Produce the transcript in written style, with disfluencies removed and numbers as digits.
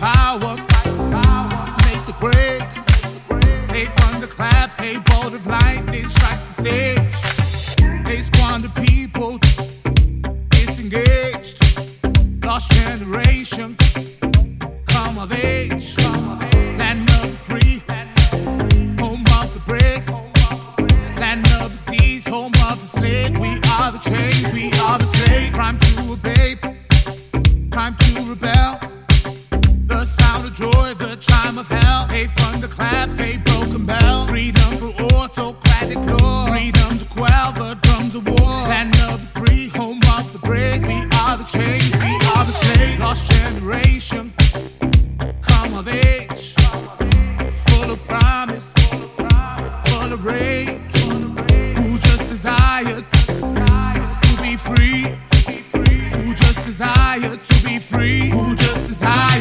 power, make the grade. They thunderclap, they bolt of lightning strikes the stage. They squander people, disengaged. Lost generation, come of age. Land of the free, home of the brave. Land of the seas, home of the slave. We are the chains, we are the slave. Crime to obey, time to rebel. The sound of joy, the chime of hell. A thunderclap, a broken bell. Freedom for autocratic law. Freedom to quell the drums of war. Land of the free, home of the brave. We are the chains, we are the slave. Lost generation, come of age. Full of promise, full of rage. Who just desired to be free. Who just desire to be free. Who just desire